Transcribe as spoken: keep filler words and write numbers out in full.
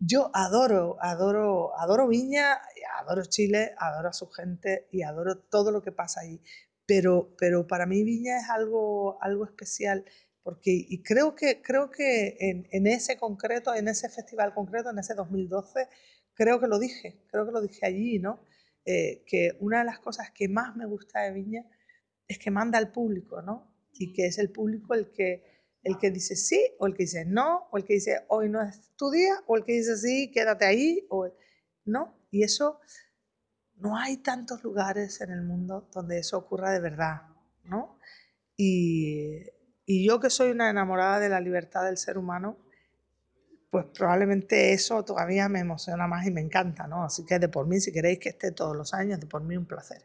Yo adoro, adoro, adoro Viña, adoro Chile, adoro a su gente y adoro todo lo que pasa allí. Pero, pero para mí Viña es algo, algo especial porque y creo que, creo que en, en ese concreto, en ese festival concreto, en ese dos mil doce, creo que lo dije, creo que lo dije allí, ¿no? Eh, que una de las cosas que más me gusta de Viña es que manda al público, ¿no? Y que es el público el que, el que dice sí, o el que dice no, o el que dice hoy no es tu día, o el que dice sí, quédate ahí, o, ¿no? Y eso, no hay tantos lugares en el mundo donde eso ocurra de verdad, ¿no? Y, y yo que soy una enamorada de la libertad del ser humano, pues probablemente eso todavía me emociona más y me encanta, ¿no? Así que de por mí, si queréis que esté todos los años, de por mí un placer.